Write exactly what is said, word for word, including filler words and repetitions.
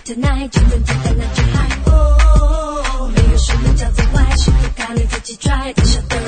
tonight， 简单简单那就嗨。哦，没有什么叫做坏，试试看你自己 try， 太小的